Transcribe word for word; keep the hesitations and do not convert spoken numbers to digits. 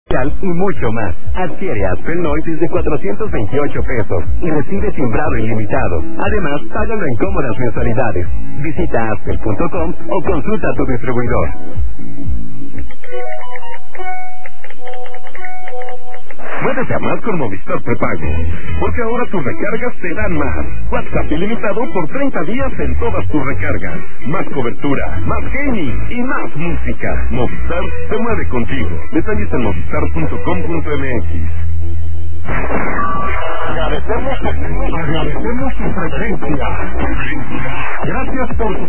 y mucho más. Adquiere Aspen Noise desde cuatrocientos veintiocho pesos y recibe timbrado ilimitado. Además, págalo en cómodas mensualidades. Visita aspen punto com o consulta a tu distribuidor. Muévete a más con Movistar Prepago, porque ahora tus recargas te dan más. WhatsApp ilimitado por treinta días en todas tus recargas. Más cobertura, más gaming y más música. Movistar se mueve contigo. Detalles en movistar punto com punto m x. Agradecemos, agradecemos su preferencia. Gracias por su